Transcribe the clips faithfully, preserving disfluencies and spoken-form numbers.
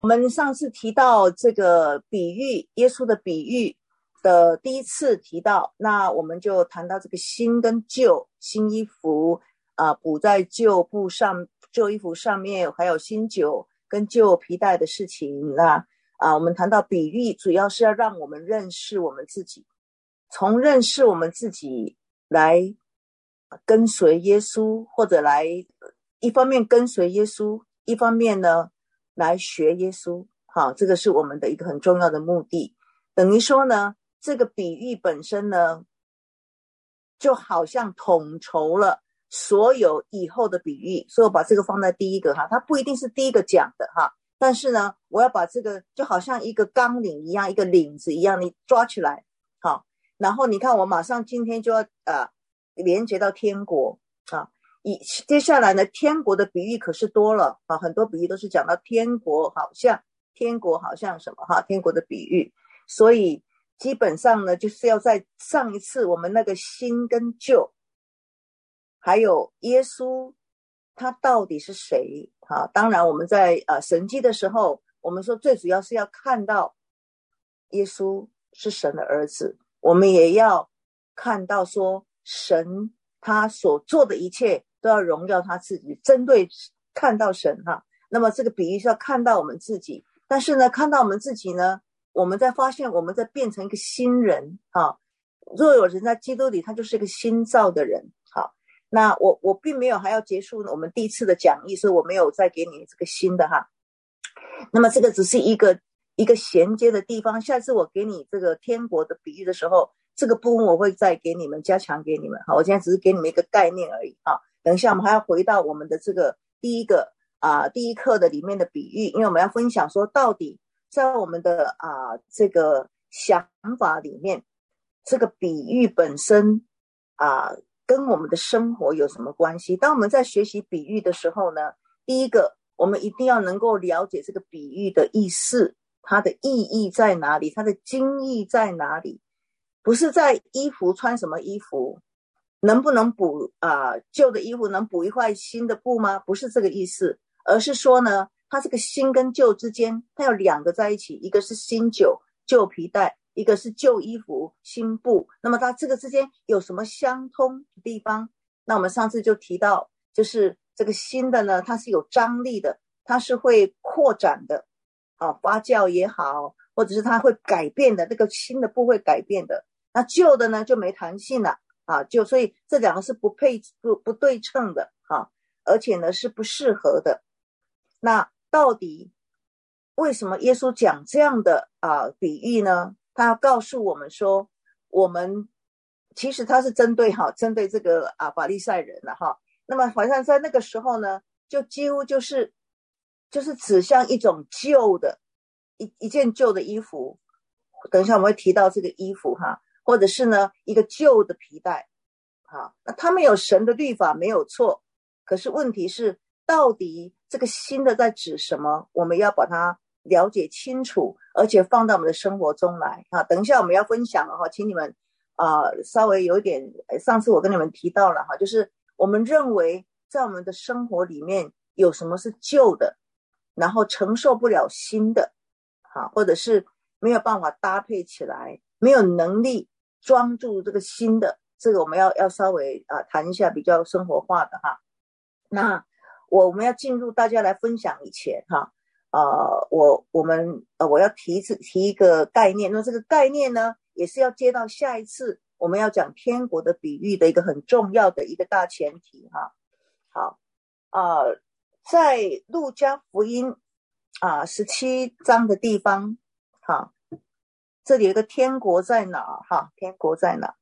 我们上次提到这个比喻，耶稣的比喻的第一次提到，那我们就谈到这个新跟旧，新衣服啊、呃、补在旧布上，旧衣服上面，还有新酒跟旧皮带的事情。那啊、呃，我们谈到比喻，主要是要让我们认识我们自己，从认识我们自己来跟随耶稣，或者来一方面跟随耶稣，一方面呢来学耶稣。好，这个是我们的一个很重要的目的。等于说呢，这个比喻本身呢，就好像统筹了所有以后的比喻，所以我把这个放在第一个哈，它不一定是第一个讲的哈，但是呢，我要把这个就好像一个纲领一样，一个领子一样，你抓起来，好，然后你看我马上今天就要呃连接到天国啊。以接下来呢，天国的比喻可是多了啊，很多比喻都是讲到天国好像天国好像什么哈，天国的比喻，所以基本上呢，就是要在上一次我们那个新跟旧，还有耶稣他到底是谁啊？当然我们在呃神迹的时候，我们说最主要是要看到耶稣是神的儿子，我们也要看到说神他所做的一切都要荣耀他自己，针对看到神哈。那么这个比喻是要看到我们自己，但是呢，看到我们自己呢，我们在发现我们在变成一个新人啊。若有人在基督里，他就是一个新造的人。好，那我我并没有还要结束我们第一次的讲义，所以我没有再给你这个新的哈。那么这个只是一个一个衔接的地方，下次我给你这个天国的比喻的时候，这个部分我会再给你们加强给你们。好，我现在只是给你们一个概念而已啊。等一下我们还要回到我们的这个第一个啊、呃、第一课的里面的比喻，因为我们要分享说到底在我们的啊、呃、这个想法里面，这个比喻本身啊、呃、跟我们的生活有什么关系？当我们在学习比喻的时候呢，第一个我们一定要能够了解这个比喻的意思，它的意义在哪里，它的精义在哪里，不是在衣服穿什么衣服，能不能补啊、呃、旧的衣服能补一块新的布吗？不是这个意思，而是说呢，它这个新跟旧之间，它有两个在一起，一个是新酒旧皮带，一个是旧衣服新布，那么它这个之间有什么相通的地方？那我们上次就提到，就是这个新的呢，它是有张力的，它是会扩展的啊，发酵也好，或者是它会改变的，那个新的布会改变的，那旧的呢就没弹性了啊，就所以这两个是不配不不对称的啊，而且呢是不适合的。那到底为什么耶稣讲这样的啊比喻呢？他要告诉我们说，我们其实他是针对哈针对这个啊法利赛人了哈。那么好像在那个时候呢，就几乎就是就是指向一种旧的一一件旧的衣服，等一下我们会提到这个衣服哈，或者是呢一个旧的皮带。好，那他们有神的律法没有错，可是问题是到底这个新的在指什么？我们要把它了解清楚，而且放到我们的生活中来啊。等一下我们要分享了哈，请你们啊、呃、稍微有一点，上次我跟你们提到了哈，就是我们认为在我们的生活里面有什么是旧的，然后承受不了新的，啊，或者是没有办法搭配起来，没有能力装住这个新的。这个我们要要稍微啊谈一下比较生活化的哈。那我们要进入大家来分享以前哈，呃，我我们呃我要提提一个概念，那这个概念呢，也是要接到下一次我们要讲天国的比喻的一个很重要的一个大前提哈。好，呃，在路加福音啊十七章的地方，哈，这里有一个天国在哪哈？天国在哪？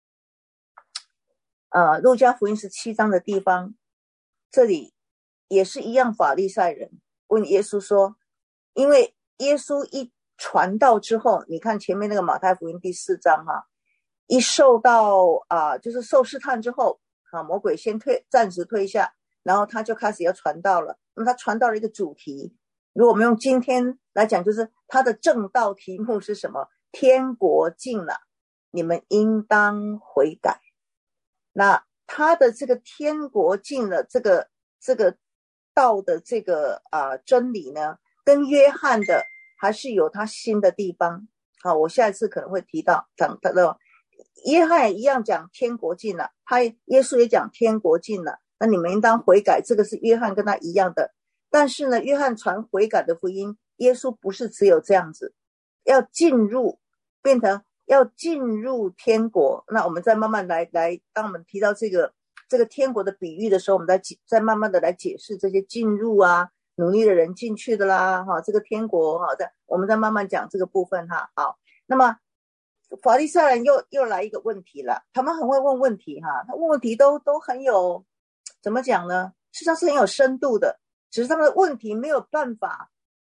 呃，路加福音十七章的地方，这里也是一样，法利赛人问耶稣说，因为耶稣一传道之后，你看前面那个马太福音第四章哈，一受到啊、呃，就是受试探之后，啊，魔鬼先退，暂时退下，然后他就开始要传道了。那么他传道了一个主题，如果我们用今天来讲，就是他的正道题目是什么？天国近了，你们应当悔改。那他的这个天国近了这个这个道的这个啊、呃、真理呢， 跟约翰的还是有他新的地方。好，我下一次可能会提到讲他的约翰也一样讲天国近了，他耶稣也讲天国近了，那你们应当悔改，这个是约翰跟他一样的。但是呢，约翰传悔改的福音，耶稣不是只有这样子，要进入，变成要进入天国。那我们再慢慢来来，当我们提到这个这个天国的比喻的时候，我们再再慢慢的来解释这些进入啊，努力的人进去的啦，哈，这个天国哈，再我们再慢慢讲这个部分哈。好，那么法利赛人又又来一个问题了，他们很会问问题哈，他问问题都都很有怎么讲呢？事实上是很有深度的，只是他们的问题没有办法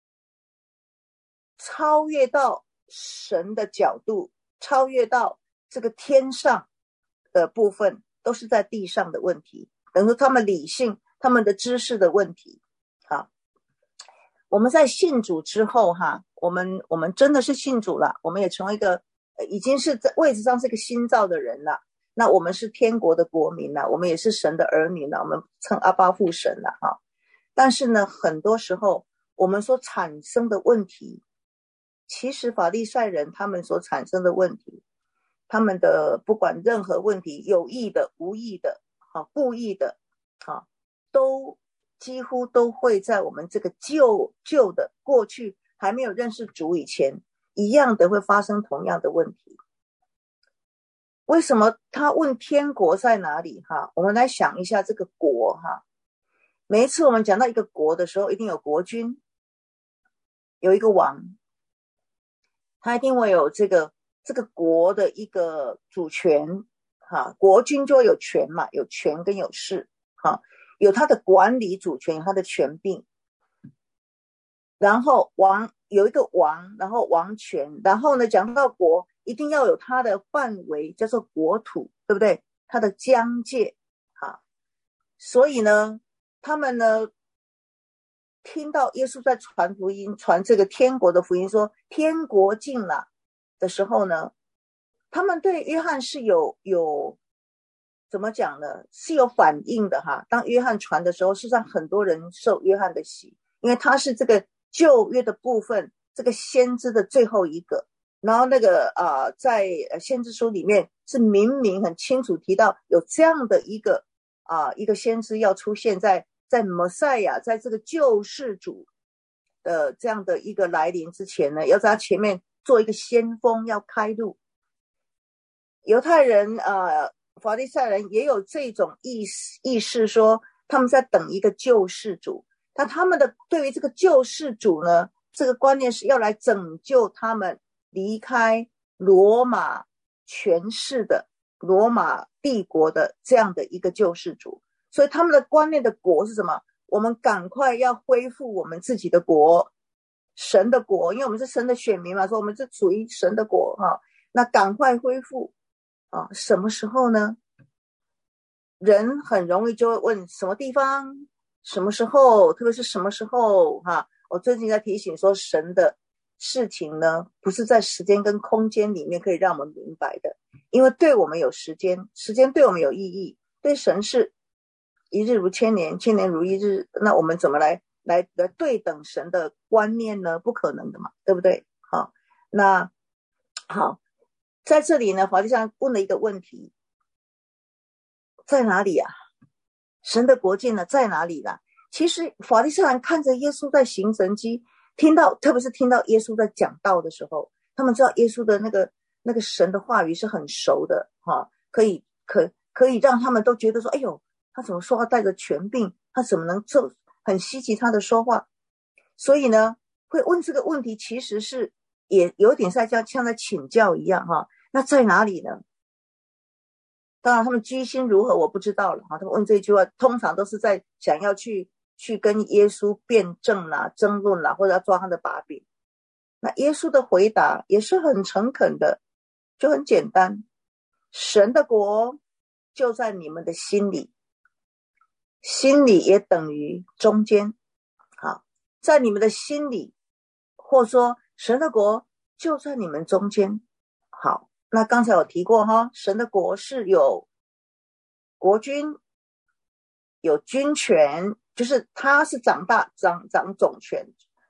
超越到神的角度，超越到这个天上的部分，都是在地上的问题，等于说他们理性他们的知识的问题。好，我们在信主之后哈，我们我们真的是信主了，我们也成为一个已经是在位置上是个新造的人了，那我们是天国的国民了，我们也是神的儿女了，我们称阿爸父神了哈。但是呢，很多时候我们所产生的问题，其实法利赛人他们所产生的问题，他们的不管任何问题，有意的无意的故意的都几乎都会在我们这个旧旧的过去还没有认识主以前，一样的会发生同样的问题。为什么他问天国在哪里哈？我们来想一下这个国哈。每一次我们讲到一个国的时候，一定有国君，有一个王，他一定会有这个这个国的一个主权哈。国君就有权嘛，有权跟有势哈，有他的管理主权，有他的权柄。然后王有一个王，然后王权，然后呢讲到国一定要有它的范围，叫做国土，对不对？它的疆界哈。所以呢他们呢听到耶稣在传福音，传这个天国的福音，说天国近了的时候呢，他们对约翰是有有怎么讲呢？是有反应的哈。当约翰传的时候，事实上很多人受约翰的洗，因为他是这个旧约的部分，这个先知的最后一个。然后那个呃，在先知书里面是明明很清楚提到有这样的一个啊、呃、一个先知要出现在在弥赛亚，在这个救世主的这样的一个来临之前呢，要在他前面做一个先锋，要开路。犹太人呃法利赛人也有这种意识意识，说他们在等一个救世主，但他们的对于这个救世主呢，这个观念是要来拯救他们离开罗马权势的罗马帝国的这样的一个救世主。所以他们的观念的国是什么？我们赶快要恢复我们自己的国，神的国，因为我们是神的选民嘛，说我们是属于神的国哈。那赶快恢复啊，什么时候呢？人很容易就会问什么地方，什么时候，特别是什么时候哈。我最近在提醒说，神的事情呢，不是在时间跟空间里面可以让我们明白的，因为对我们有时间，时间对我们有意义，对神是一日如千年，千年如一日，那我们怎么来来来对等神的观念呢？不可能的嘛，对不对？好，那好，在这里呢，法利赛人问了一个问题，在哪里啊？神的国境呢，在哪里啦？其实法利赛人看着耶稣在行神迹，听到特别是听到耶稣在讲道的时候，他们知道耶稣的那个那个神的话语是很熟的哈，可以可可以让他们都觉得说，哎呦，他怎么说话带着权柄，他怎么能这很稀奇他的说话。所以呢会问这个问题，其实是也有点像像在请教一样哈。那在哪里呢？当然他们居心如何我不知道了哈。他们问这句话通常都是在想要去去跟耶稣辩证啦、争论啦，或者要抓他的把柄。那耶稣的回答也是很诚恳的，就很简单，神的国就在你们的心里，心里也等于中间。好，在你们的心里，或说神的国就在你们中间。好，那刚才有提过哈，神的国是有国君，有军权，就是他是掌大掌掌总权，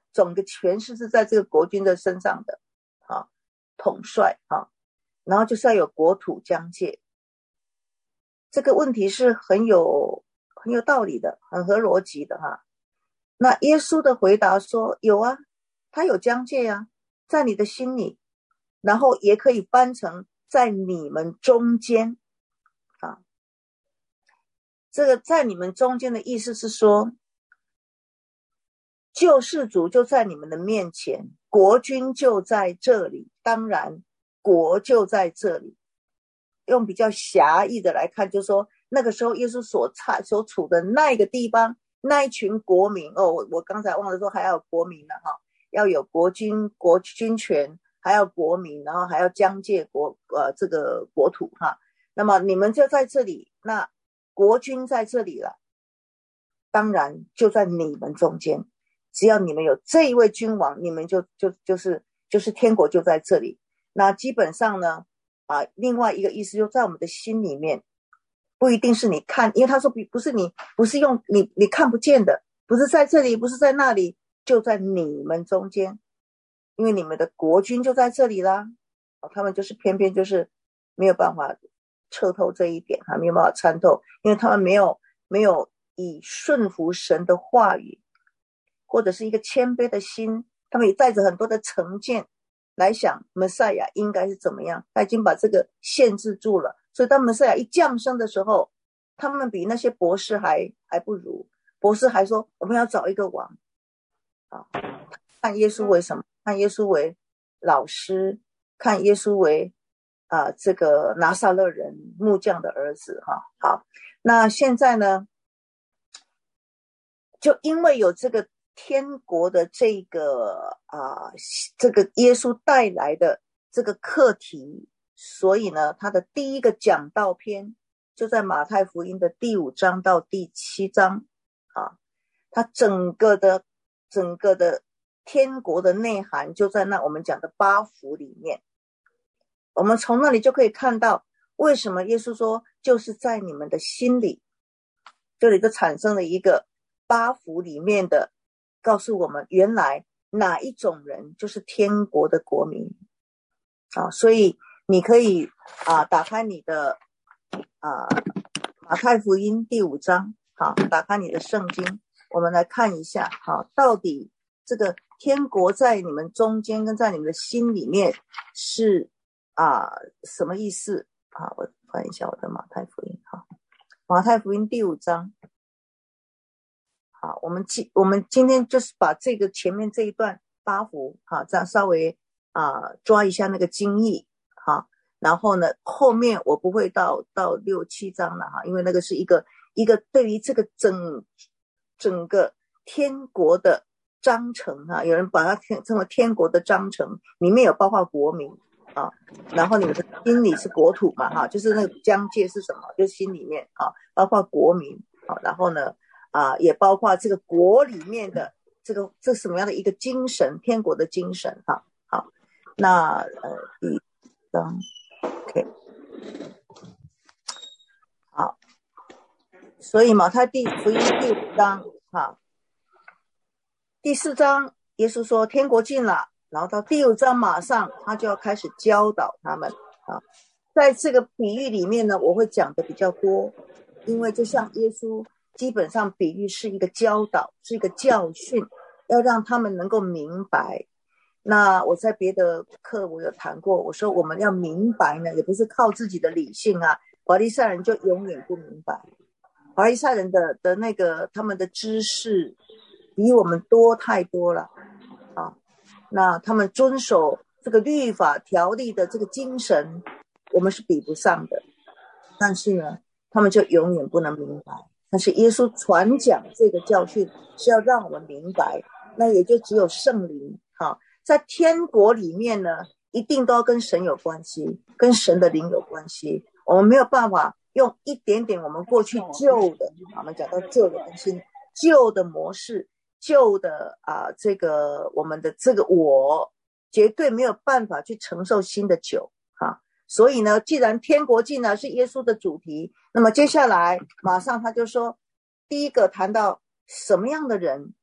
总的权势是在这个国君的身上的啊，统帅啊，然后就是要有国土疆界。这个问题是很有很有道理的，很合逻辑的哈。那耶稣的回答说，有啊，他有疆界啊，在你的心里，然后也可以翻成在你们中间啊。这个在你们中间的意思是说，救世主就在你们的面前，国君就在这里，当然国就在这里。用比较狭义的来看，就是说那个时候耶稣所差所处的那个地方，那一群国民哦，我我刚才忘了说还要有国民了哈，要有国君国君权，还要国民，然后还要疆界国呃这个国土哈。那么你们就在这里，那国君在这里了，当然就在你们中间。只要你们有这一位君王，你们就就就是就是天国就在这里。那基本上呢，啊，另外一个意思就在我们的心里面，不一定是你看，因为他说不是你不是用你你看不见的，不是在这里，不是在那里，就在你们中间，因为你们的国君就在这里啦。啊，他们就是偏偏就是没有办法彻透这一点，还没有办法参透，因为他们没有没有以顺服神的话语，或者是一个谦卑的心，他们也带着很多的成见来想弥赛亚应该是怎么样，他已经把这个限制住了。所以当弥赛亚一降生的时候，他们比那些博士还还不如，博士还说我们要找一个王啊，看耶稣为什么？看耶稣为老师，看耶稣为啊这个拿撒勒人木匠的儿子哈。好，那现在呢，就因为有这个天国的这个啊、呃，这个耶稣带来的这个课题，所以呢，他的第一个讲道篇就在马太福音的第五章到第七章啊，他整个的整个的天国的内涵就在那我们讲的八福里面。我们从那里就可以看到，为什么耶稣说就是在你们的心里，这里就产生了一个八福里面的。告诉我们原来哪一种人就是天国的国民啊，所以你可以啊打开你的啊马太福音第五章，好，打开你的圣经，我们来看一下，好，到底这个天国在你们中间跟在你们的心里面是啊什么意思？好，我翻一下我的马太福音，好，马太福音第五章。好，我们今我们今天就是把这个前面这一段八福，好，这样稍微啊抓一下那个经义，好，然后呢后面我不会到到六七章了哈，因为那个是一个一个对于这个整整个天国的章程哈，有人把它称为天国的章程，里面有包括国民啊，然后你们的心里是国土嘛哈，就是那个疆界是什么，就是心里面啊，包括国民啊，然后呢。啊，也包括这个国里面的这个这什么样的一个精神，天国的精神哈。好，那呃第一章 ，OK， 好，所以马太第福音第五章哈，第四章耶稣说天国近了，然后到第五章马上他就要开始教导他们啊。在这个比喻里面呢，我会讲的比较多，因为就像耶稣。基本上比喻是一个教导，是一个教训，要让他们能够明白。那我在别的课我有谈过，我说我们要明白呢，也不是靠自己的理性啊。法利赛人就永远不明白，法利赛人的的那个他们的知识比我们多太多了啊。那他们遵守这个律法条例的这个精神，我们是比不上的。但是呢，他们就永远不能明白。但是耶稣传讲这个教训是要让我们明白，那也就只有圣灵哈，在天国里面呢，一定都要跟神有关系，跟神的灵有关系。我们没有办法用一点点我们过去旧的，我们讲到旧的东西，旧的模式，旧的啊，这个我们的这个我，绝对没有办法去承受新的酒哈。所以呢，既然天国近了是耶稣的主题，那么接下来马上他就说，第一个谈到什么样的人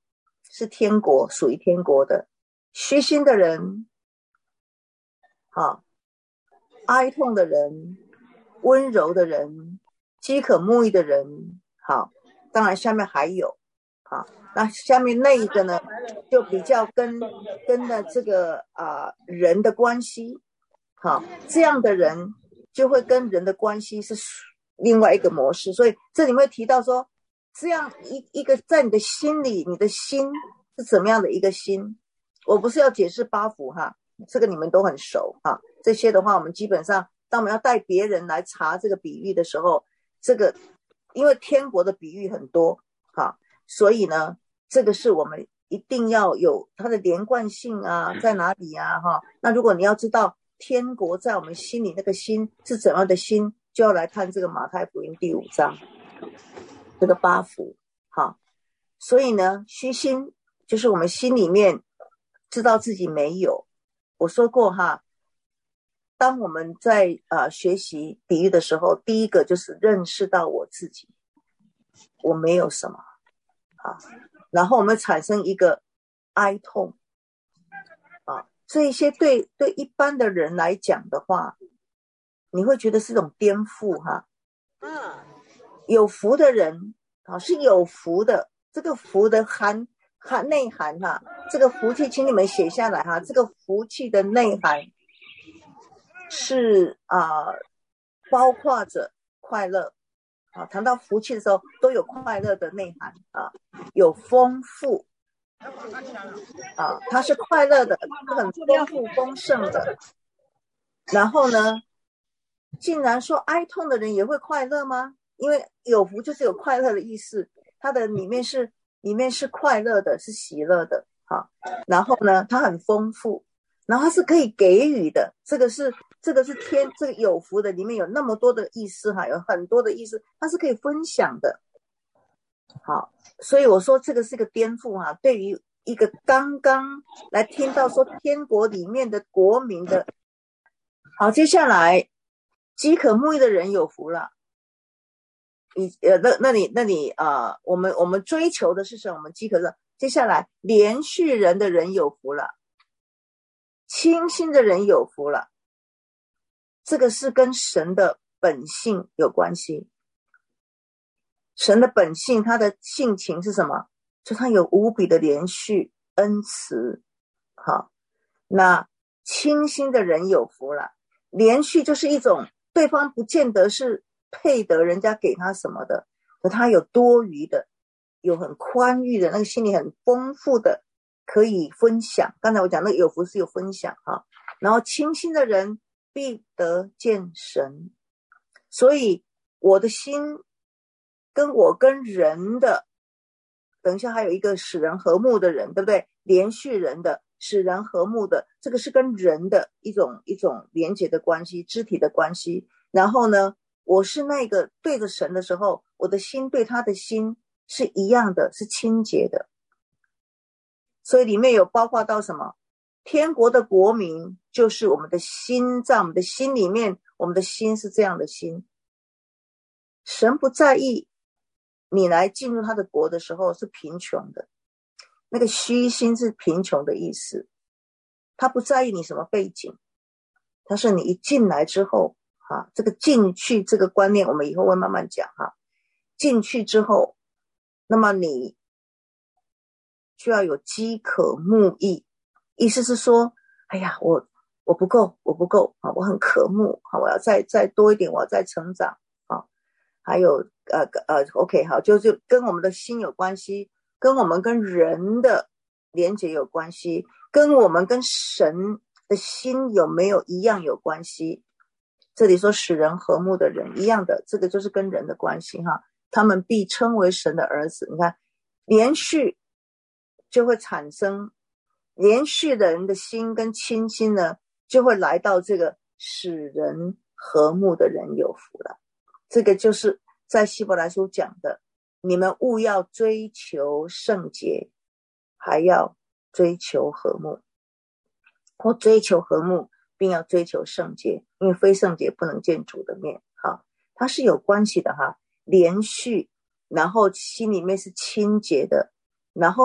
是天国，属于天国的。虚心的人，好，哀痛的人，温柔的人，饥渴慕义的人，好，当然下面还有，好，那下面那一个呢，就比较跟跟的这个啊、呃、人的关系，好，这样的人就会跟人的关系是另外一个模式，所以这里面会提到说，这样一一个在你的心里，你的心是怎么样的一个心？我不是要解释八福哈，这个你们都很熟哈。这些的话，我们基本上当我们要带别人来查这个比喻的时候，这个因为天国的比喻很多哈，所以呢，这个是我们一定要有它的连贯性啊，在哪里啊哈？那如果你要知道天国在我们心里那个心是怎样的心，就要来看这个马太福音第五章这个八福哈。所以呢，虚心就是我们心里面知道自己没有。我说过哈，当我们在呃学习比喻的时候，第一个就是认识到我自己，我没有什么啊，然后我们产生一个哀痛啊，这一些对对一般的人来讲的话，你会觉得是一种颠覆哈。有福的人啊，是有福的，这个福的含含内涵哈，这个福气，请你们写下来哈。这个福气的内涵是啊、呃，包括着快乐啊。谈到福气的时候，都有快乐的内涵啊，有丰富啊，它是快乐的，它很丰富丰盛的。然后呢，竟然说哀痛的人也会快乐吗？因为有福就是有快乐的意思，它的里面是里面是快乐的，是喜乐的哈。然后呢，它很丰富，然后它是可以给予的，这个是这个是天这个有福的里面有那么多的意思哈，有很多的意思，它是可以分享的。好，所以我说这个是个颠覆哈，对于一个刚刚来听到说天国里面的国民的。好，接下来饥渴慕义的人有福了。你呃，那那你那你啊、呃，我们我们追求的是什么？我们饥渴的。接下来，连续人的人有福了，清心的人有福了。这个是跟神的本性有关系。神的本性，他的性情是什么？就他有无比的连续恩慈。好，那清心的人有福了。连续就是一种对方不见得是配得人家给他什么的，可他有多余的，有很宽裕的，那个心里很丰富的，可以分享。刚才我讲那个有福是有分享哈。然后清心的人必得见神，所以我的心跟我跟人的，等一下还有一个使人和睦的人，对不对？连续人的使人和睦的，这个是跟人的一种一种连结的关系，肢体的关系。然后呢，我是那个对着神的时候，我的心对他的心是一样的，是清洁的。所以里面有包括到什么？天国的国民就是我们的心，在我们的心里面，我们的心是这样的心。神不在意你来进入他的国的时候是贫穷的，那个虚心是贫穷的意思。他不在意你什么背景，他是你一进来之后啊，这个进去这个观念我们以后会慢慢讲哈。进去之后，那么你就要有饥渴慕义，意思是说，哎呀，我我不够，我不够啊，我很渴慕啊，我要再再多一点，我要再成长啊。还有呃呃 ，OK 好，就就跟我们的心有关系，跟我们跟人的连结有关系，跟我们跟神的心有没有一样有关系。这里说使人和睦的人一样的，这个就是跟人的关系哈，他们必称为神的儿子。你看，连续就会产生连续的人的心跟亲心呢，就会来到这个使人和睦的人有福了。这个就是在希伯来书讲的，你们务要追求圣洁，还要追求和睦，或追求和睦并要追求圣洁，因为非圣洁不能见主的面哈，它是有关系的哈。连续，然后心里面是清洁的，然后呢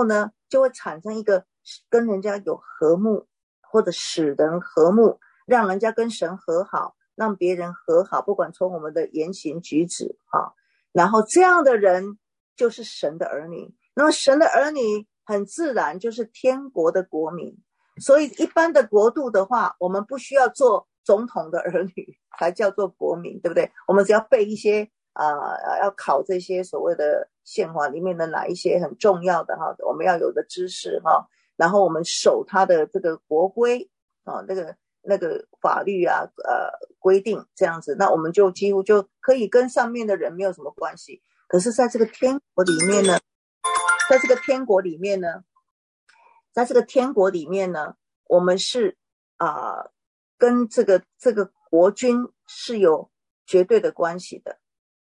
就会产生一个跟人家有和睦，或者使人和睦，让人家跟神和好，让别人和好，不管从我们的言行举止啊，然后这样的人就是神的儿女。那么神的儿女很自然就是天国的国民，所以一般的国度的话，我们不需要做总统的儿女才叫做国民，对不对？我们只要背一些呃，要考这些所谓的宪法里面的哪一些很重要的哈，我们要有的知识哈，然后我们守它的这个国规啊，那个那个法律啊，呃，规定这样子，那我们就几乎就可以跟上面的人没有什么关系。可是在这个天国里面呢，在这个天国里面呢，在这个天国里面呢，我们是啊、呃，跟这个这个国君是有绝对的关系的。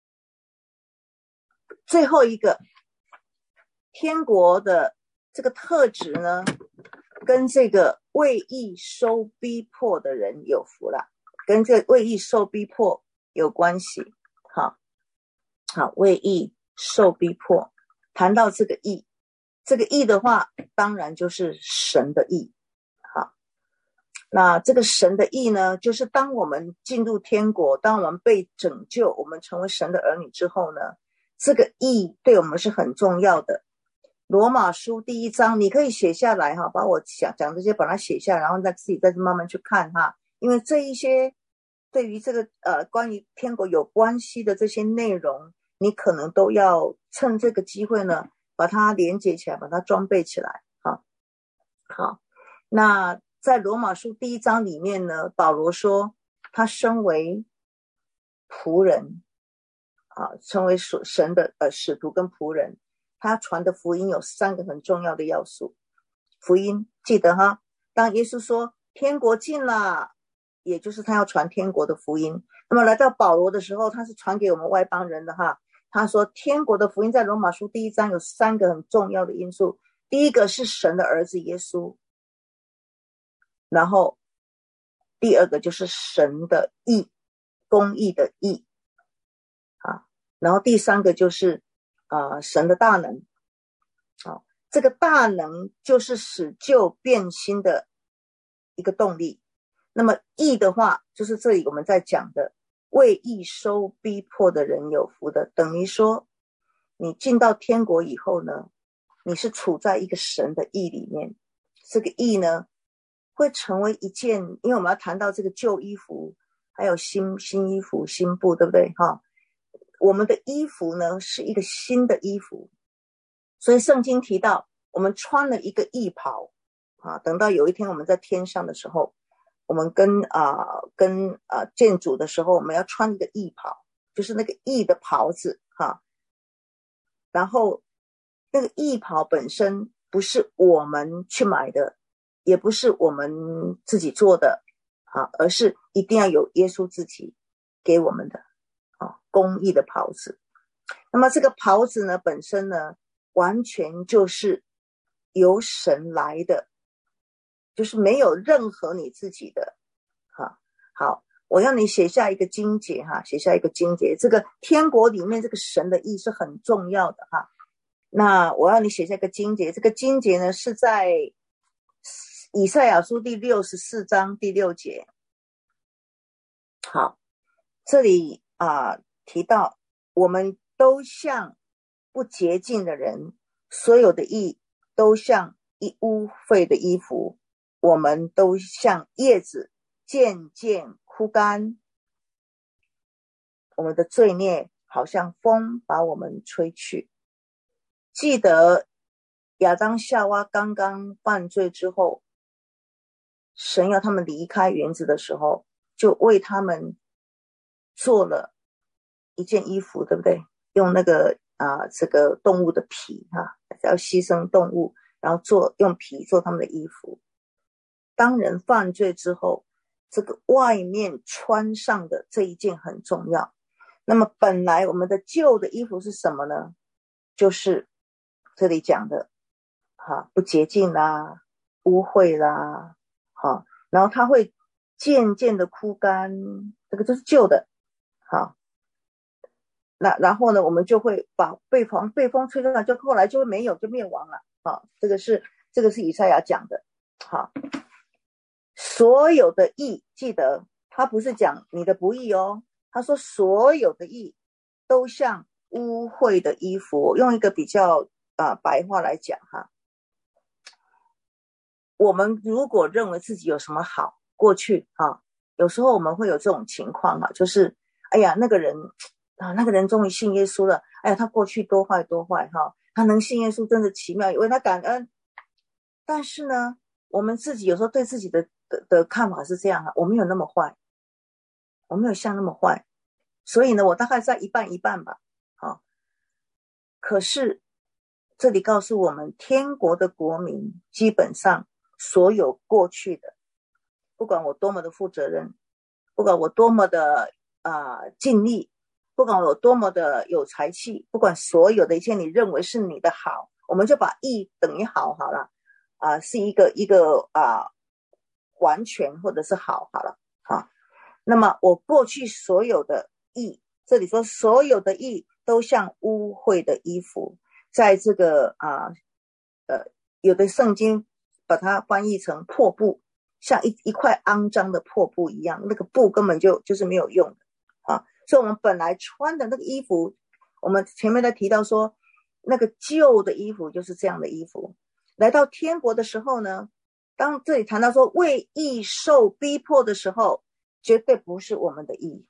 最后一个天国的这个特质呢，跟这个为义受逼迫的人有福了，跟这个为义受逼迫有关系。好，好，为义受逼迫，谈到这个义，这个义的话，当然就是神的义。好，那这个神的义呢，就是当我们进入天国，当我们被拯救，我们成为神的儿女之后呢，这个义对我们是很重要的。罗马书第一章，你可以写下来哈，把我讲讲这些，把它写下来，然后再自己再慢慢去看哈。因为这一些对于这个呃关于天国有关系的这些内容，你可能都要趁这个机会呢，把它连接起来，把它装备起来。好，好，那在罗马书第一章里面呢，保罗说他身为仆人。啊，成为神的呃使徒跟仆人，他传的福音有三个很重要的要素。福音记得哈，当耶稣说天国近了，也就是他要传天国的福音。那么来到保罗的时候，他是传给我们外邦人的哈。他说天国的福音在罗马书第一章有三个很重要的因素。第一个是神的儿子耶稣，然后第二个就是神的义，公义的义。然后第三个就是呃神的大能。好，这个大能就是使旧变新的一个动力。那么义的话，就是这里我们在讲的为义受逼迫的人有福的，等于说你进到天国以后呢，你是处在一个神的义里面。这个义呢会成为一件，因为我们要谈到这个旧衣服还有新新衣服新布，对不对哈？我们的衣服呢是一个新的衣服，所以圣经提到我们穿了一个义袍啊，等到有一天我们在天上的时候，我们跟啊、呃、跟啊、呃、见主的时候，我们要穿一个义袍，就是那个义的袍子哈。然后那个义袍本身不是我们去买的，也不是我们自己做的啊，而是一定要有耶稣自己给我们的啊，公义的袍子。那么这个袍子呢，本身呢，完全就是由神来的，就是没有任何你自己的。哈，好，我要你写下一个经节哈，写下一个经节。这个天国里面这个神的义是很重要的哈。那我要你写下一个经节，这个经节呢是在以赛亚书第六十四章第六节。好，这里啊、呃、提到我们都像不洁净的人，所有的义都像一污秽的衣服，我们都像叶子渐渐枯干，我们的罪孽好像风把我们吹去。记得亚当夏娃刚刚犯罪之后，神要他们离开园子的时候，就为他们做了一件衣服，对不对？用那个啊、呃，这个动物的皮哈，要牺牲动物，然后做用皮做他们的衣服。当人犯罪之后，这个外面穿上的这一件很重要。那么本来我们的旧的衣服是什么呢？就是这里讲的哈，不洁净啦，污秽啦，好，然后它会渐渐的枯干，这个就是旧的。好，那然后呢，我们就会把被风被风吹到，就后来就会没有，就灭亡了。 好，这个是这个是以赛亚讲的。好，所有的义，记得他不是讲你的不义哦，他说所有的义都像污秽的衣服。用一个比较、呃、白话来讲哈，我们如果认为自己有什么好，过去啊，有时候我们会有这种情况啊，就是哎呀那个人啊，那个人终于信耶稣了，哎呀他过去多坏多坏哈，他能信耶稣真的奇妙，为他感恩。但是呢，我们自己有时候对自己的 的, 的看法是这样啊，我没有那么坏，我没有像那么坏，所以呢，我大概在一半一半吧。好，可是这里告诉我们，天国的国民基本上所有过去的，不管我多么的负责任，不管我多么的呃尽力，不管我有多么的有才气，不管所有的一切你认为是你的好，我们就把义等于好好了啊、呃，是一个一个啊、呃、完全或者是好好了啊。那么我过去所有的义，这里说所有的义都像污秽的衣服，在这个啊呃有的圣经把它翻译成破布，像一一块肮脏的破布一样，那个布根本就就是没有用的啊。所以我们本来穿的那个衣服，我们前面在提到说那个旧的衣服就是这样的衣服，来到天国的时候呢，当这里谈到说为义受逼迫的时候，绝对不是我们的义。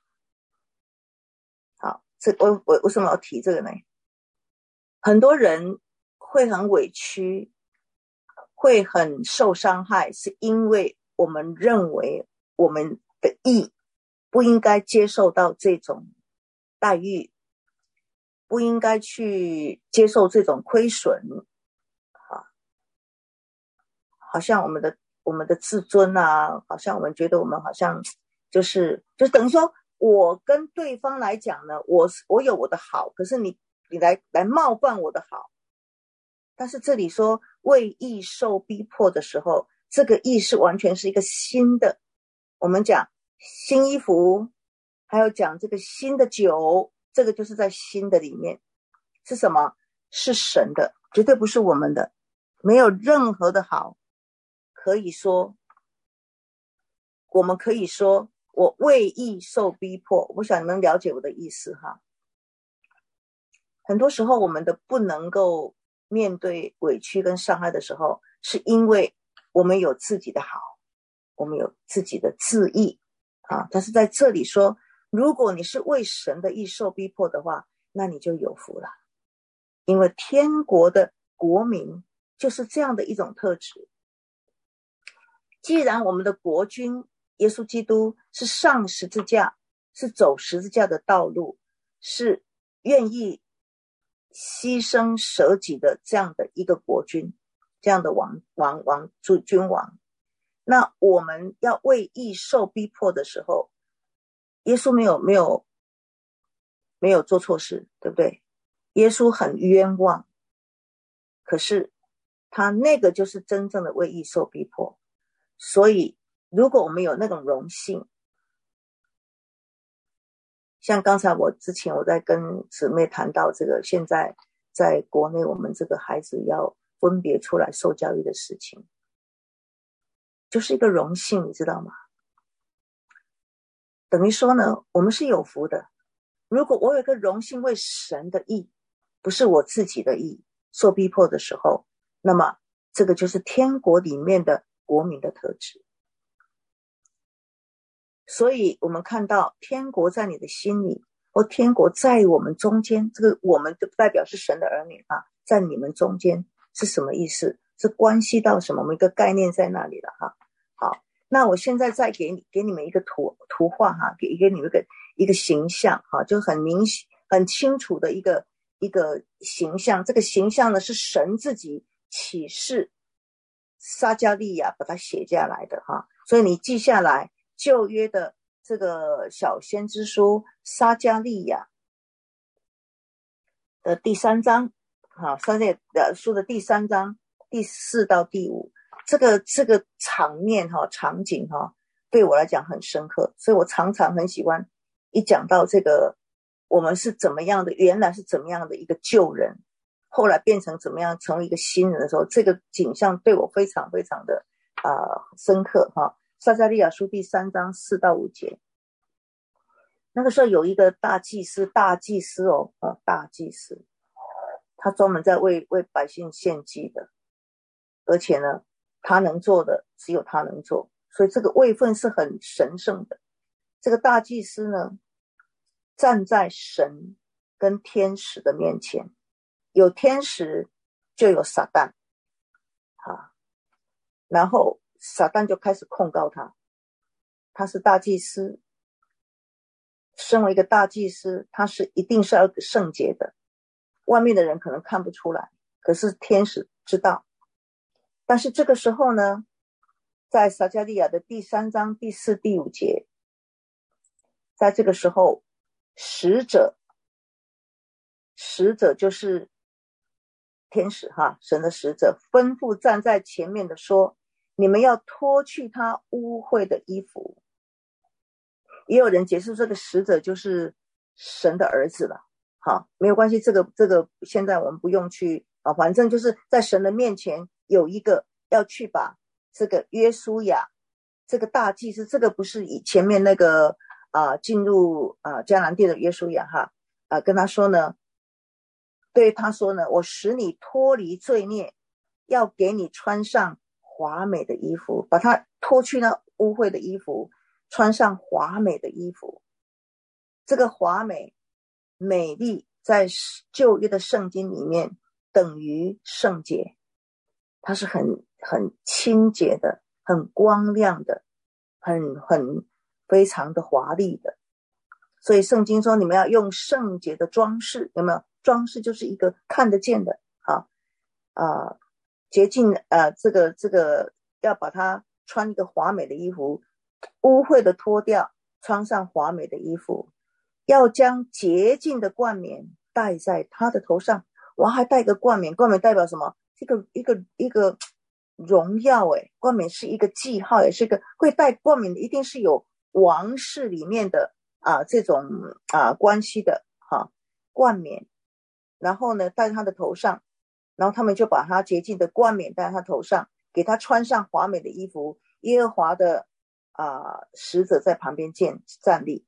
好，这我我为什么要提这个呢？很多人会很委屈，会很受伤害，是因为我们认为我们的义不应该接受到这种待遇，不应该去接受这种亏损啊，好像我们的我们的自尊啊，好像我们觉得我们好像就是就等于说我跟对方来讲呢，我我有我的好，可是你你来来冒犯我的好。但是这里说为义受逼迫的时候，这个义是完全是一个新的，我们讲新衣服，还有讲这个新的酒，这个就是在新的里面是什么？是神的，绝对不是我们的，没有任何的好可以说，我们可以说我为义受逼迫，我想你们了解我的意思哈。很多时候我们的不能够面对委屈跟伤害的时候，是因为我们有自己的好，我们有自己的自义啊。但是在这里说，如果你是为神的义受逼迫的话，那你就有福了，因为天国的国民就是这样的一种特质。既然我们的国君耶稣基督是上十字架，是走十字架的道路，是愿意牺牲舍己的这样的一个国君，这样的王王王君王，那我们要为义受逼迫的时候，耶稣没有没有没有做错事，对不对？耶稣很冤枉，可是他那个就是真正的为义受逼迫。所以如果我们有那种荣幸，像刚才我之前我在跟姊妹谈到这个，现在在国内我们这个孩子要分别出来受教育的事情，就是一个荣幸，你知道吗？等于说呢，我们是有福的。如果我有一个荣幸为神的义，不是我自己的义，受逼迫的时候，那么这个就是天国里面的国民的特质。所以我们看到天国在你的心里，或天国在我们中间，这个我们就代表是神的儿女啊，在你们中间是什么意思？是关系到什么？我们一个概念在那里了哈。好，那我现在再给你给你们一个图图画哈，给给你们一个一个形象哈，就很明很清楚的一个一个形象。这个形象呢是神自己启示撒迦利亚把它写下来的哈，所以你记下来。旧约的这个小先知书撒迦利亚的第三章，好，撒迦利亚书的第三章第四到第五，这个这个场面哈场景哈，对我来讲很深刻，所以我常常很喜欢一讲到这个我们是怎么样的，原来是怎么样的一个旧人后来变成怎么样，成为一个新人的时候，这个景象对我非常非常的呃深刻哈。撒迦利亚书第三章四到五节，那个时候有一个大祭司，大祭司哦，哦大祭司，他专门在为为百姓献祭的，而且呢，他能做的只有他能做，所以这个位分是很神圣的。这个大祭司呢，站在神跟天使的面前，有天使就有撒旦啊，然后撒旦就开始控告他，他是大祭司，身为一个大祭司，他是一定是要圣洁的，外面的人可能看不出来，可是天使知道。但是这个时候呢，在撒迦利亚的第三章第四第五节，在这个时候，使者使者就是天使哈，神的使者吩咐站在前面的说，你们要脱去他污秽的衣服。也有人解释这个使者就是神的儿子了，好，没有关系，这个这个现在我们不用去啊，反正就是在神的面前有一个要去把这个约书亚这个大祭司，这个不是以前面那个啊进入啊迦南地的约书亚哈啊跟他说呢，对他说呢，我使你脱离罪孽，要给你穿上华美的衣服，把他脱去那污秽的衣服，穿上华美的衣服。这个华美美丽在旧约的圣经里面等于圣洁，它是很很清洁的，很光亮的，很很非常的华丽的。所以圣经说你们要用圣洁的装饰，有没有？装饰就是一个看得见的啊啊，洁净啊，这个这个要把它穿一个华美的衣服，污秽的脱掉，穿上华美的衣服，要将洁净的冠冕戴在他的头上。哇，还戴个冠冕，冠冕代表什么？一个一个一个荣耀诶，冠冕是一个记号，也是一个会戴冠冕的，一定是有王室里面的啊这种啊关系的哈、啊、冠冕。然后呢，戴在他的头上，然后他们就把他洁净的冠冕戴在他头上，给他穿上华美的衣服。耶和华的啊使者在旁边见站立。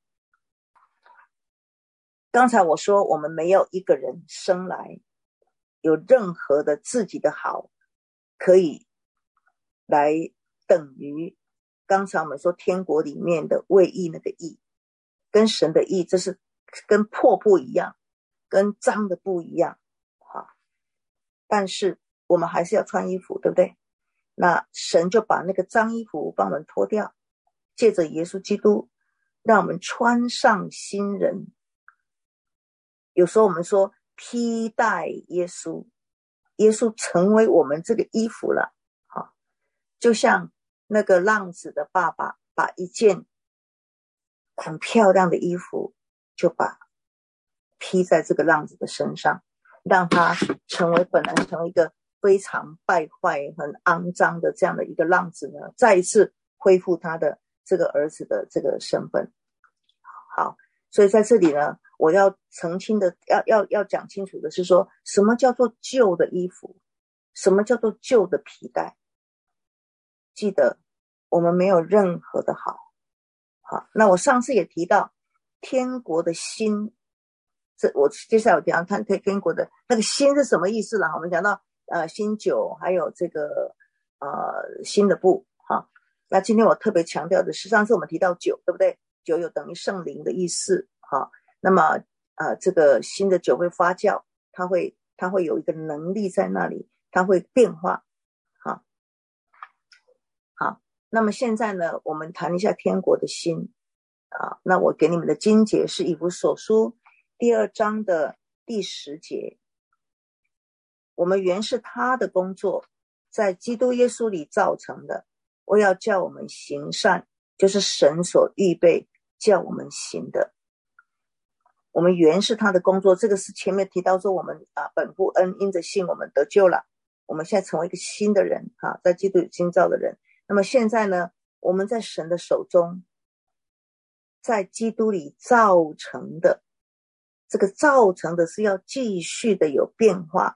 刚才我说我们没有一个人生来有任何的自己的好可以来等于刚才我们说天国里面的为义那个义，跟神的义，这是跟破不一样，跟脏的不一样啊。但是我们还是要穿衣服，对不对？那神就把那个脏衣服帮我们脱掉，借着耶稣基督让我们穿上新人。有时候我们说披戴耶稣，耶稣成为我们这个衣服了啊，就像那个浪子的爸爸把一件很漂亮的衣服就把披在这个浪子的身上，让他成为本来成为一个非常败坏很肮脏的这样的一个浪子呢，再一次恢复他的这个儿子的这个身份。好，所以在这里呢，我要澄清的要要要讲清楚的是说，什么叫做旧的衣服，什么叫做旧的皮带。记得我们没有任何的好。好，那我上次也提到天国的新，这我接下来我讲看天国的那个新是什么意思了。我们讲到呃新酒，还有这个呃新的布哈。那今天我特别强调的是，上次我们提到酒，对不对？酒有等于圣灵的意思哈。那么呃这个新的酒会发酵，它会它会有一个能力在那里，它会变化。好，好，那么现在呢，我们谈一下天国的新啊。那我给你们的经节是以弗所书第二章的第十节。我们原是他的工作，在基督耶稣里造成的，我要叫我们行善，就是神所预备叫我们行的。我们原是他的工作，这个是前面提到说我们啊本乎恩，因着信我们得救了，我们现在成为一个新的人啊，在基督里新造的人。那么现在呢，我们在神的手中，在基督里造成的，这个造成的是要继续的有变化，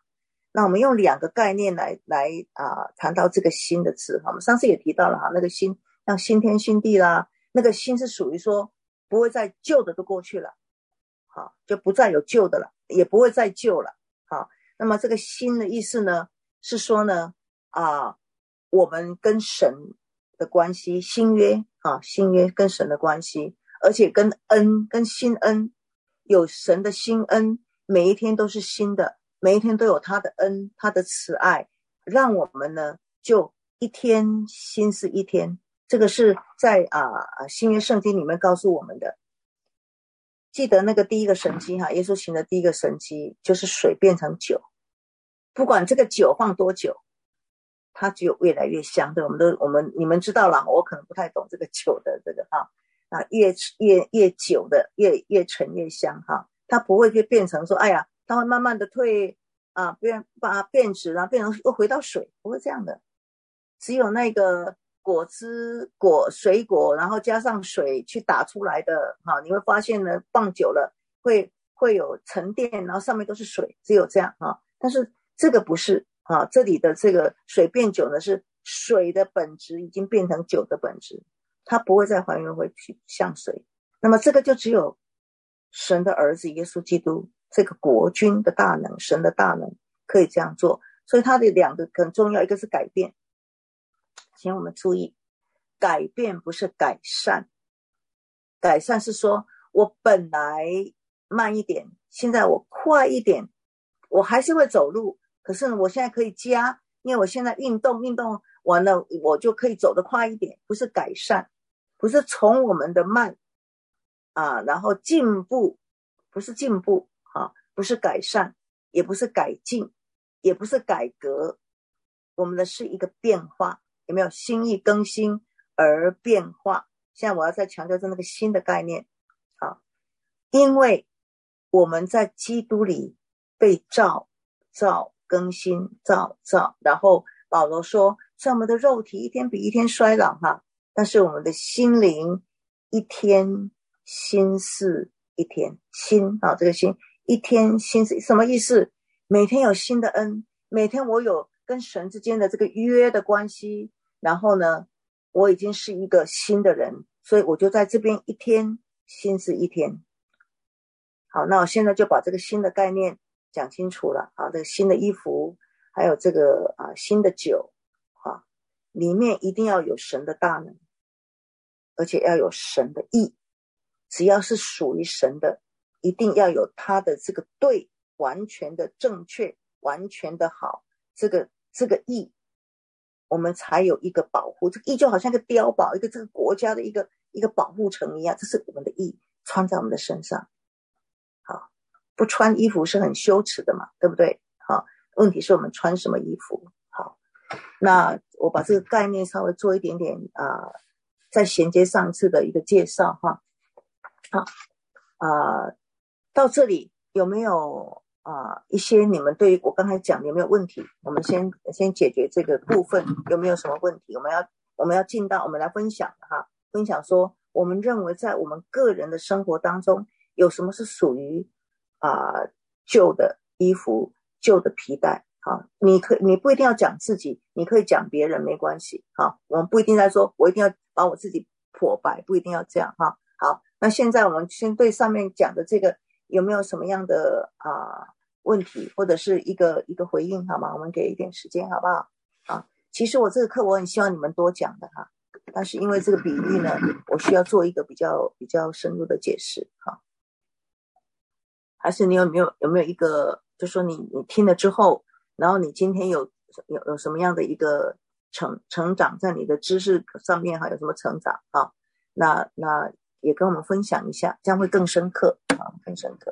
那我们用两个概念来来啊谈到这个新的字哈，我们上次也提到了哈，那个新像新天新地啦，那个新是属于说不会再旧的都过去了，好，就不再有旧的了，也不会再旧了，好，那么这个新的意思呢，是说呢啊，我们跟神的关系，新约啊，新约跟神的关系，而且跟恩跟新恩，有神的新恩，每一天都是新的，每一天都有他的恩，他的慈爱，让我们呢就一天新似一天。这个是在啊新约圣经里面告诉我们的。记得那个第一个神迹哈，耶稣行的第一个神迹就是水变成酒，不管这个酒放多久，它只有越来越香。对，我们都我们你们知道了，我可能不太懂这个酒的这个哈，啊越越越久的越越陈越香哈，它不会就变成说，哎呀，它会慢慢的退啊，变把它变质，然后变成又回到水，不会这样的。只有那个果汁果水果，然后加上水去打出来的哈，你会发现呢，放久了会会有沉淀，然后上面都是水，只有这样哈。但是这个不是啊，这里的这个水变酒呢，是水的本质已经变成酒的本质，它不会再还原回去像水。那么这个就只有神的儿子耶稣基督这个国君的大能，神的大能可以这样做。所以它的两个很重要，一个是改变，请我们注意，改变不是改善，改善是说我本来慢一点，现在我快一点，我还是会走路，可是我现在可以加，因为我现在运动运动完了，我就可以走得快一点，不是改善，不是从我们的慢啊，然后进步，不是进步啊，不是改善，也不是改进，也不是改革，我们的是一个变化，有没有？心意更新而变化。现在我要再强调这那个新的概念啊，因为我们在基督里被造造更新造造，然后保罗说，像我们的肉体一天比一天衰老哈，但是我们的心灵一天新似一天，新啊，这个新一天新似什么意思？每天有新的恩，每天我有跟神之间的这个约的关系，然后呢，我已经是一个新的人，所以我就在这边一天新似一天。好，那我现在就把这个新的概念讲清楚了啊，这个新的衣服，还有这个啊新的酒啊，里面一定要有神的大能，而且要有神的义，只要是属于神的，一定要有他的这个对，完全的正确，完全的好，这个这个义，我们才有一个保护。这个义就好像一个碉堡，一个这个国家的一个一个保护层一样，这是我们的义，穿在我们的身上。好，不穿衣服是很羞耻的嘛，对不对？好，问题是我们穿什么衣服。好，那我把这个概念稍微做一点点啊、呃，在衔接上次的一个介绍哈。好啊、呃，到这里有没有啊、呃、一些你们对于我刚才讲有没有问题？我们先先解决这个部分，有没有什么问题？我们要我们要进到我们来分享哈，分享说我们认为在我们个人的生活当中，有什么是属于啊、呃、旧的衣服、旧的皮带？好，你可你不一定要讲自己，你可以讲别人没关系。好，我们不一定在说我一定要把我自己破败，不一定要这样哈。好，那现在我们先对上面讲的这个有没有什么样的啊、呃、问题，或者是一个一个回应好吗？我们给一点时间好不好？啊，其实我这个课我很希望你们多讲的哈，但是因为这个比喻呢，我需要做一个比较比较深入的解释哈。还是你有没有有没有一个，就说你你听了之后，然后你今天有有有什么样的一个成成长，在你的知识上面还有什么成长啊？那那也跟我们分享一下，这样会更深刻啊，更深刻。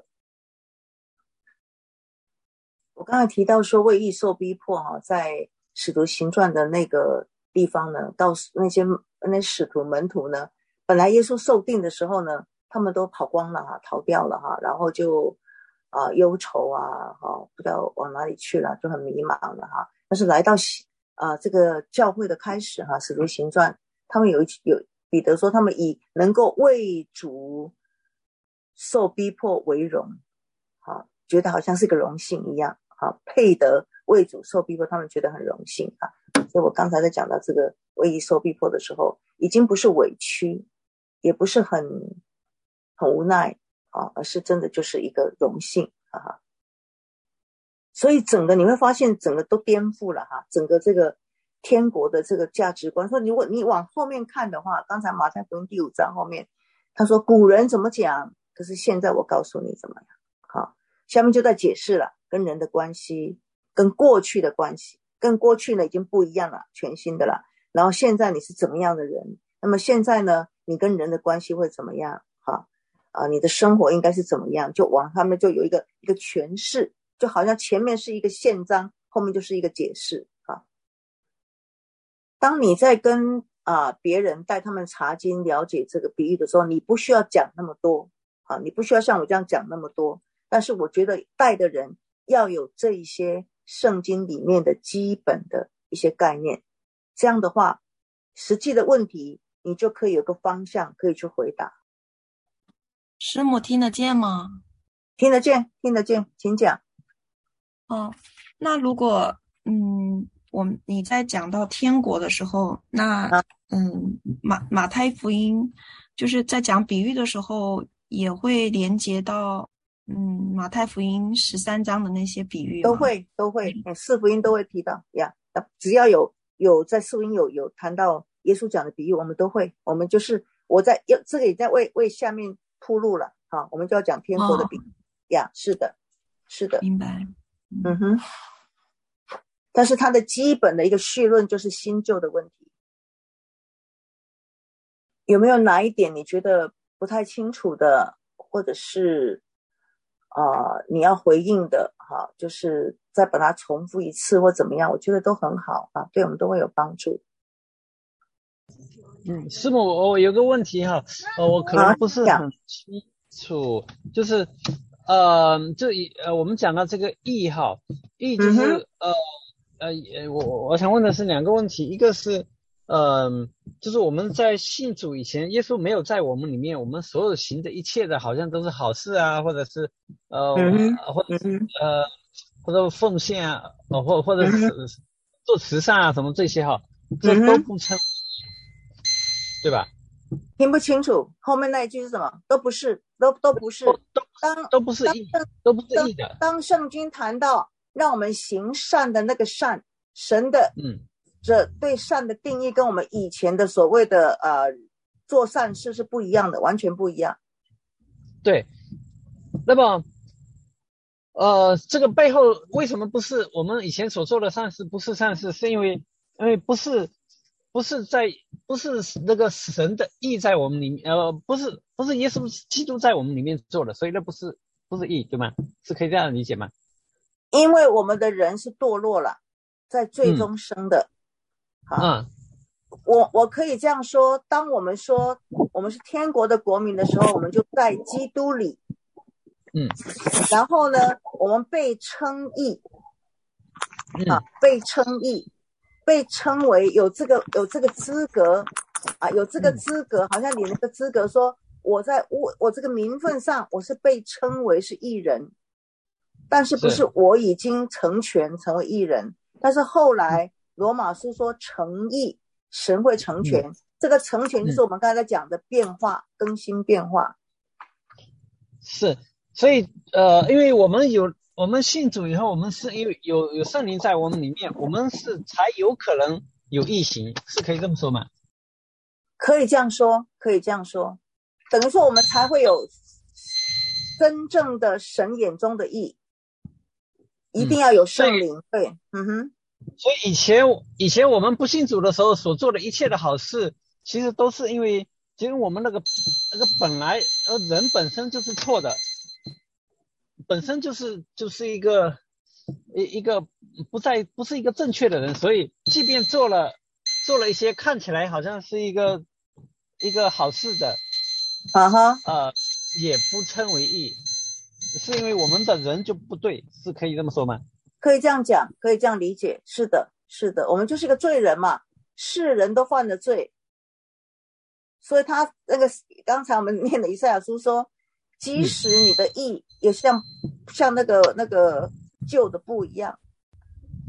我刚才提到说为义受逼迫哈、啊，在使徒行传的那个地方呢，到那些那使徒门徒呢，本来耶稣受定的时候呢，他们都跑光了哈，逃掉了哈，然后就啊、呃、忧愁啊哈，不知道往哪里去了，就很迷茫了哈。但是来到啊、呃、这个教会的开始哈，使徒行传，他们有一有彼得说，他们以能够为主受逼迫为荣，好，觉得好像是个荣幸一样，好，配得为主受逼迫，他们觉得很荣幸啊。所以我刚才在讲到这个为义受逼迫的时候，已经不是委屈，也不是很很无奈啊，而是真的就是一个荣幸啊。所以整个你会发现整个都颠覆了哈，整个这个天国的这个价值观。说如果你往后面看的话，刚才马太福音第五章后面他说古人怎么讲，可是现在我告诉你怎么样。好，下面就在解释了跟人的关系，跟过去的关系，跟过去呢已经不一样了，全新的了。然后现在你是怎么样的人，那么现在呢你跟人的关系会怎么样？好啊，你的生活应该是怎么样，就往他们就有一个一个诠释，就好像前面是一个宪章，后面就是一个解释啊。当你在跟啊别人带他们查经了解这个比喻的时候，你不需要讲那么多啊，你不需要像我这样讲那么多，但是我觉得带的人要有这一些圣经里面的基本的一些概念，这样的话实际的问题你就可以有个方向可以去回答。 师母听得见吗？ 听得见，听得见，请讲。 哦，那如果嗯，我你在讲到天国的时候，那、啊、嗯，马马太福音就是在讲比喻的时候，也会连接到嗯马太福音十三章的那些比喻吗？ 都会都会，嗯，四福音都会提到呀。只要有有在四福音有有谈到耶稣讲的比喻，我们都会，我们就是我在这个也在为为下面铺路了。好，我们就要讲天国的比喻呀、哦。是的，是的， 明白。 嗯哼。但是它的基本的一个绪论就是新旧的问题。有没有哪一点你觉得不太清楚的，或者是呃你要回应的哈，就是再把它重复一次或怎么样，我觉得都很好啊，对我们都会有帮助。 嗯，师母，我有个问题哈，呃，我可能不是很清楚，就是呃，这呃，我们讲到这个义哈，义就是、嗯、呃呃，我我想问的是两个问题，一个是呃，就是我们在信主以前，耶稣没有在我们里面，我们所有行的一切的，好像都是好事啊，或者是呃，嗯、或者是、嗯、呃，或者奉献啊，或或者是、嗯、做慈善啊，什么这些哈，这都不称。嗯对吧？ 听不清楚，后面那一句是什么？都不是，都都不是， 都当都不是义，都不是义的。 当圣经谈到让我们行善的那个善，神的嗯，这对善的定义跟我们以前的所谓的呃做善事是不一样的，完全不一样。 对，那么呃，这个背后为什么不是我们以前所做的善事不是善事？是因为因为不是。不是在，不是那个神的义在我们里面，呃，不是，不是耶稣基督在我们里面做的，所以那不是，不是义，对吗？是可以这样理解吗？ 因为我们的人是堕落了，在最终生的。嗯、好，嗯、我我可以这样说，当我们说我们是天国的国民的时候，我们就在基督里。嗯，然后呢，我们被称义，啊，被称义。被称为有这个有这个资格啊，有这个资格，好像你那个资格说我在我我这个名分上我是被称为是义人，但是不是我已经成全成为义人，但是后来罗马书说成义，神会成全，嗯、这个成全就是我们刚才讲的变化、嗯、更新变化。 是，所以呃，因为我们有。我们信主以后，我们是因为有有圣灵在我们里面，我们是才有可能有义行，是可以这么说吗？ 可以这样说，可以这样说，等于说我们才会有真正的神眼中的义，一定要有圣灵。嗯、对，嗯哼。 所以以前以前我们不信主的时候所做的一切的好事，其实都是因为，其实我们那个那个本来呃人本身就是错的。本身就是就是一个一一个不在不是一个正确的人，所以即便做了做了一些看起来好像是一个一个好事的， 啊哈， 呃，也不称为义，是因为我们的人就不对，是可以这么说吗？ 可以这样讲，可以这样理解，是的，是的，我们就是个罪人嘛，是人都犯了罪，所以他那个刚才我们念的以赛亚书说。即使你的义也像像那个那个旧的不一样，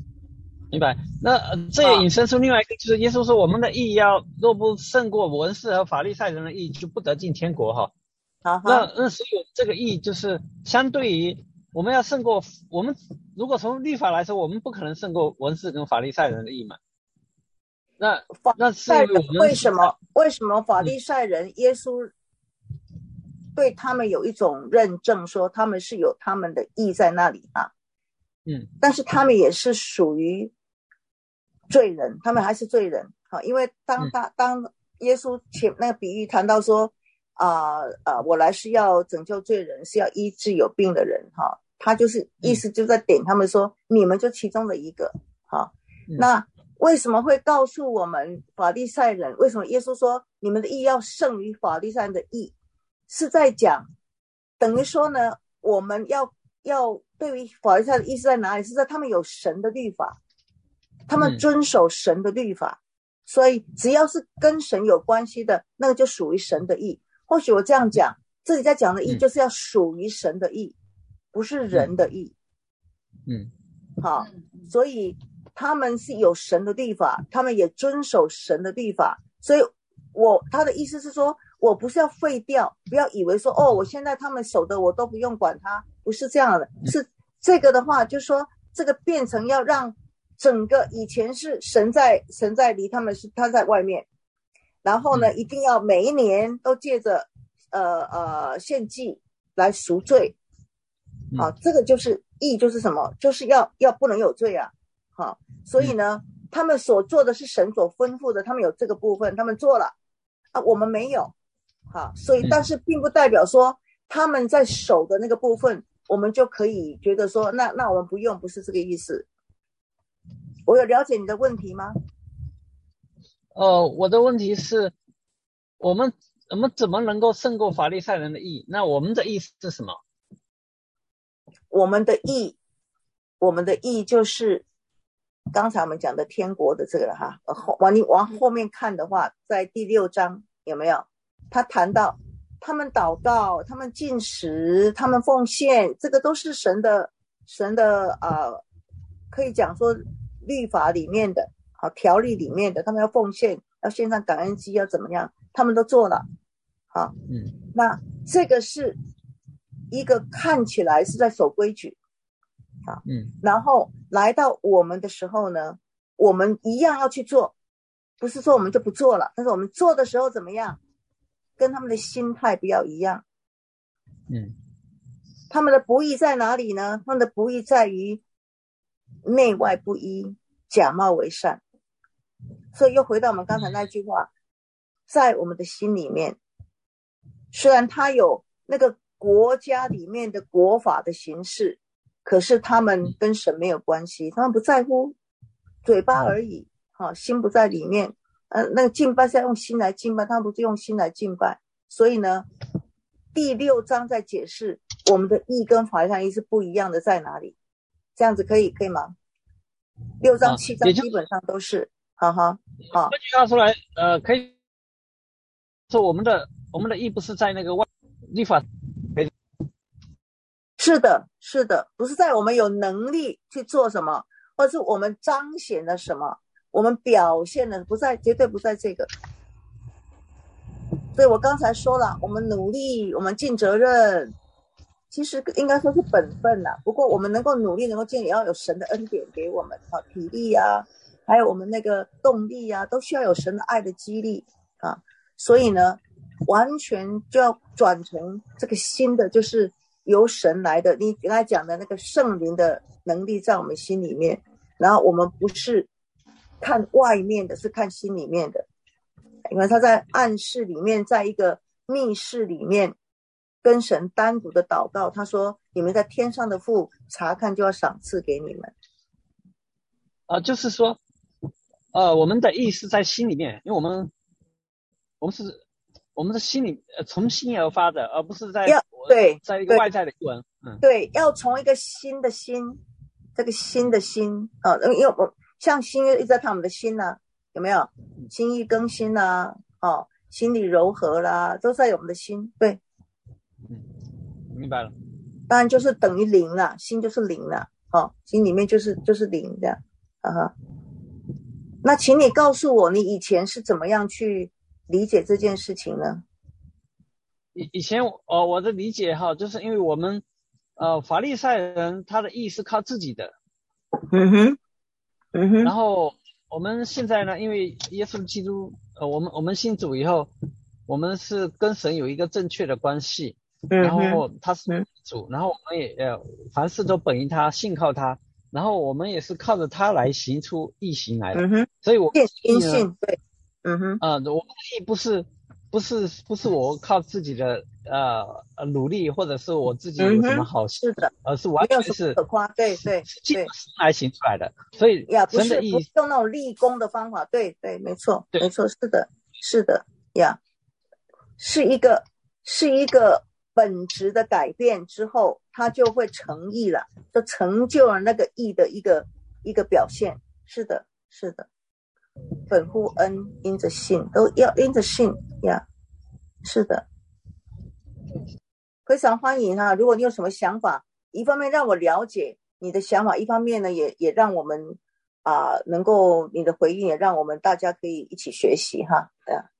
明白。那、呃、这也引申出另外一个，就是耶稣说我们的义要若不胜过文士和法利赛人的义，就不得进天国哈。 啊哈。 那那所以这个义就是相对于我们要胜过我们，如果从律法来说，我们不可能胜过文士跟法利赛人的义嘛。那那是因为我们为什么为什么法利赛人、嗯、耶稣对他们有一种认证，说他们是有他们的义在那里啊？ 嗯， 但是他们也是属于罪人，他们还是罪人。好，因为当他、嗯、当耶稣前那个比喻谈到说啊呃, 呃我来是要拯救罪人，是要医治有病的人哈，他就是意思就在点他们说、嗯、你们就其中的一个。好、嗯，那为什么会告诉我们法利赛人？为什么耶稣说你们的义要胜于法利赛人的义？是在讲，等于说呢，我们要要对于法利赛人的义是在哪里？是在他们有神的律法，他们遵守神的律法，嗯、所以只要是跟神有关系的，那个就属于神的义。或许我这样讲，这里在讲的义就是要属于神的义，不是人的义。 嗯， 好，所以他们是有神的律法，他们也遵守神的律法，所以我他的意思是说，我不是要废掉，不要以为说哦，我现在他们守的我都不用管他，不是这样的，是这个的话，就是说这个变成要让整个以前是神在神在离他们是他在外面，然后呢，一定要每一年都借着呃呃献祭来赎罪，好、啊，这个就是义，就是什么，就是要要不能有罪啊。好，所以呢，他们所做的是神所吩咐的，他们有这个部分，他们做了啊，我们没有。好，所以但是并不代表说他们在守的那个部分，我们就可以觉得说，那那我们不用，不是这个意思。我有了解你的问题吗？ 呃，我的问题是，我们我们怎么能够胜过法利赛人的义？那我们的义是什么？ 我们的义，我们的义就是刚才我们讲的天国的这个了哈。往你往后面看的话，在第六章有没有？他谈到他们祷告，他们禁食，他们奉献，这个都是神的神的呃，可以讲说律法里面的好条例里面的，他们要奉献，要献上感恩祭，要怎么样，他们都做了。好，嗯，那这个是一个看起来是在守规矩，啊，嗯，然后来到我们的时候呢，我们一样要去做，不是说我们就不做了，但是我们做的时候怎么样？跟他们的心态不要一样，嗯，他们的不义在哪里呢？他们的不义在于内外不一，假冒为善。所以又回到我们刚才那句话，在我们的心里面，虽然他有那个国家里面的国法的形式，可是他们跟神没有关系，他们不在乎，嘴巴而已，啊，心不在里面。呃，那个敬拜是要用心来敬拜，他们不是用心来敬拜。所以呢，第六章在解释我们的义跟法利赛人义是不一样的在哪里，这样子可以可以吗？六章、啊、七章基本上都是，哈哈，好。 这句话出来，呃，可以说我们的我们的义不是在那个外律法， 是的，是的，不是在我们有能力去做什么，或是我们彰显了什么。我们表现的不在，绝对不在这个。所以我刚才说了，我们努力，我们尽责任，其实应该说是本分啦。不过我们能够努力，能够尽，也要有神的恩典给我们啊，体力啊，还有我们那个动力啊，都需要有神的爱的激励啊。所以呢，完全就要转成这个新的，就是由神来的。你刚才讲的那个圣灵的能力在我们心里面，然后我们不是看外面的，是看心里面的，因为他在暗室里面，在一个密室里面跟神单独的祷告，他说你们在天上的父查看就要赏赐给你们。 呃，就是说呃，我们的意是在心里面，因为我们我们是我们的心里呃从心而发的，而不是在对在一个外在的文。嗯， 对，要从一个新的心，这个新的心啊、呃，因为我像新约一直在谈我们的心啊，有没有心意更新啦、啊，哦，心理柔和啦，都在我们的心。对， 嗯，明白了。 当然就是等于灵啦，心就是灵啦，哦，心里面就是就是灵这样啊，那请你告诉我，你以前是怎么样去理解这件事情呢？ 以以前呃我的理解哈，就是因为我们呃法利赛人他的义是靠自己的， 嗯哼，嗯哼， 然后我们现在呢，因为耶稣基督呃我们我们信主以后，我们是跟神有一个正确的关系， 嗯然后他是主，然后我们也呃凡事都本于他，信靠他，然后我们也是靠着他来行出义行来的， 嗯哼， 所以我们的义呢， 信对，嗯哼， 呃我们的义不是不是不是我靠自己的呃努力，或者是我自己有什么好事， 嗯、是的， 而是完全是可夸，对对对， 来行出来的。所以呀，不是神的意不是用那种立功的方法，对对，没错， 对没错，是的，是的呀，是一个是一个本质的改变之后，它就会成义了，就成就了那个义的一个一个表现。是的，是的。本乎恩，因着信，都要因着信呀，是的，非常欢迎啊！如果你有什么想法，一方面让我了解你的想法，一方面呢，也也让我们啊、呃、能够你的回应也让我们大家可以一起学习哈，对啊。